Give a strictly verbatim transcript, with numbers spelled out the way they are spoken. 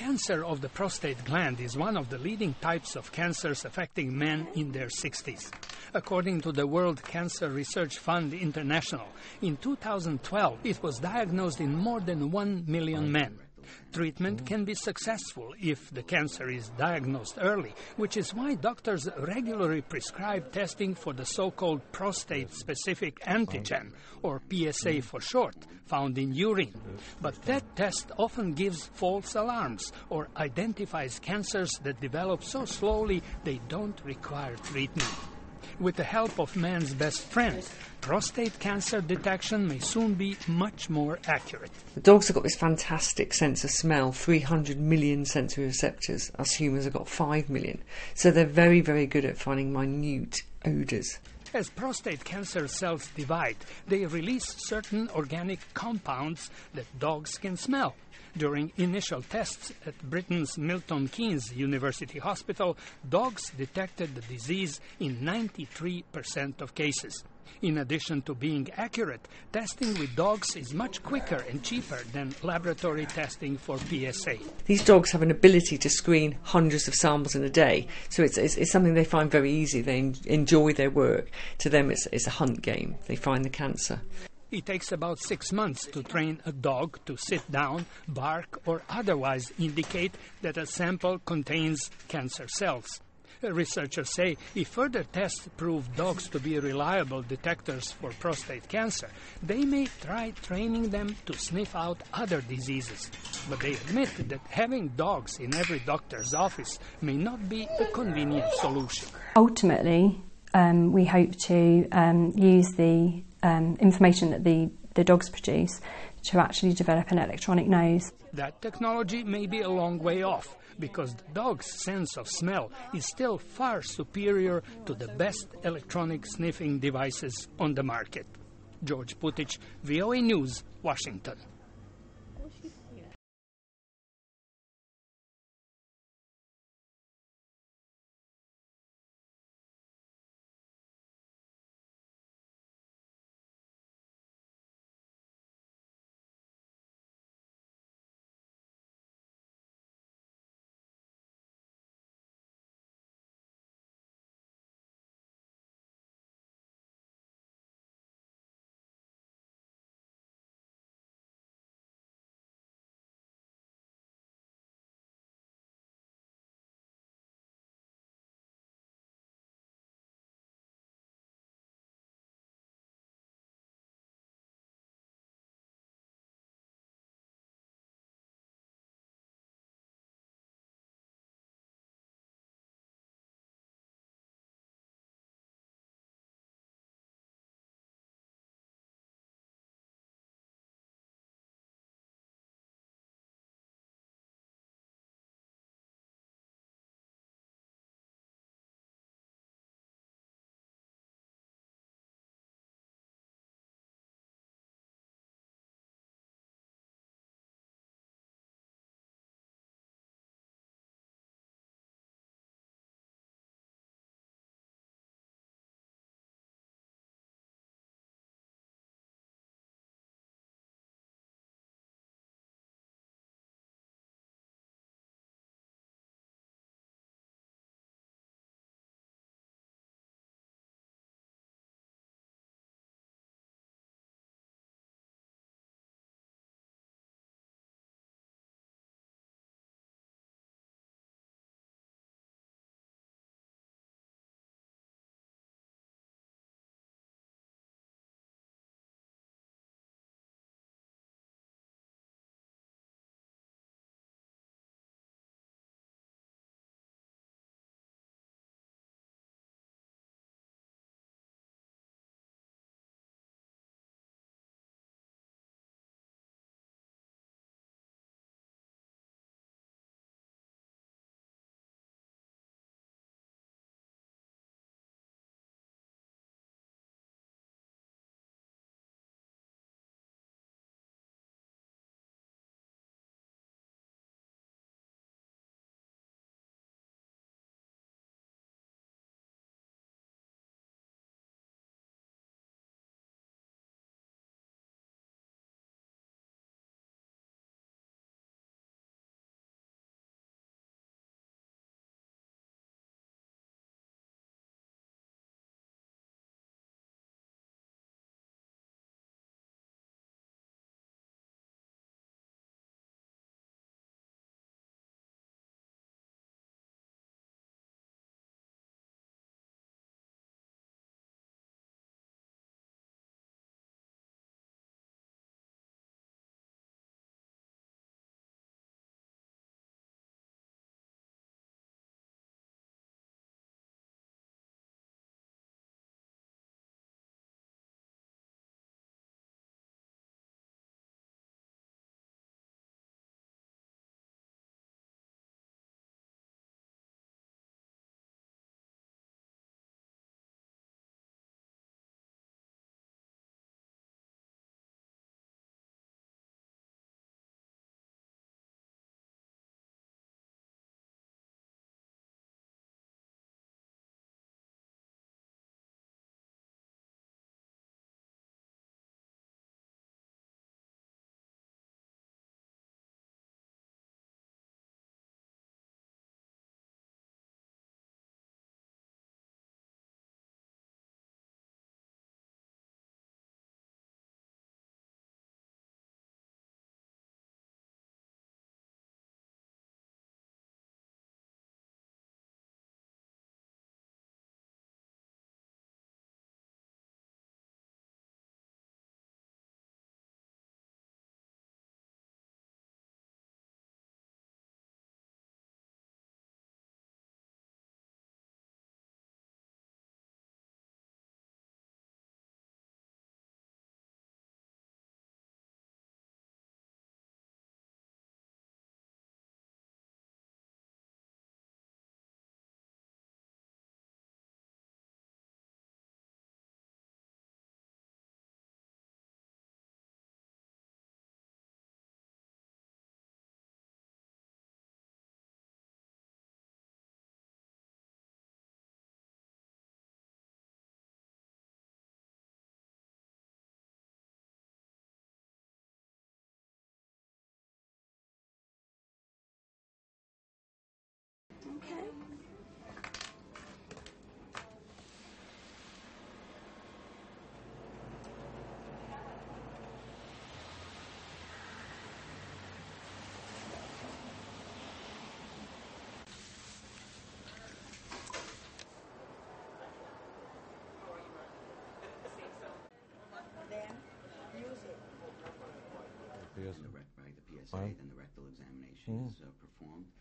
Cancer of the prostate gland is one of the leading types of cancers affecting men in their sixties. According to the World Cancer Research Fund International, in two thousand twelve it was diagnosed in more than one million men. Treatment can be successful if the cancer is diagnosed early, which is why doctors regularly prescribe testing for the so-called prostate-specific antigen, or P S A for short, found in urine. But that test often gives false alarms or identifies cancers that develop so slowly they don't require treatment. With the help of man's best friend, prostate cancer detection may soon be much more accurate. The dogs have got this fantastic sense of smell, three hundred million sensory receptors. Us humans have got five million. So they're very, very good at finding minute odours. As prostate cancer cells divide, they release certain organic compounds that dogs can smell. During initial tests at Britain's Milton Keynes University Hospital, dogs detected the disease in ninety-three percent of cases. In addition to being accurate, testing with dogs is much quicker and cheaper than laboratory testing for P S A. These dogs have an ability to screen hundreds of samples in a day, so it's, it's, it's something they find very easy. They en- enjoy their work. To them, it's, it's a hunt game. They find the cancer. It takes about six months to train a dog to sit down, bark, or otherwise indicate that a sample contains cancer cells. Researchers say if further tests prove dogs to be reliable detectors for prostate cancer, they may try training them to sniff out other diseases. But they admit that having dogs in every doctor's office may not be a convenient solution. Ultimately, um, we hope to um, use the um, information that the, the dogs produce to actually develop an electronic nose. That technology may be a long way off, because the dog's sense of smell is still far superior to the best electronic sniffing devices on the market. George Putic, V O A News, Washington. site, and the rectal examination is uh, performed.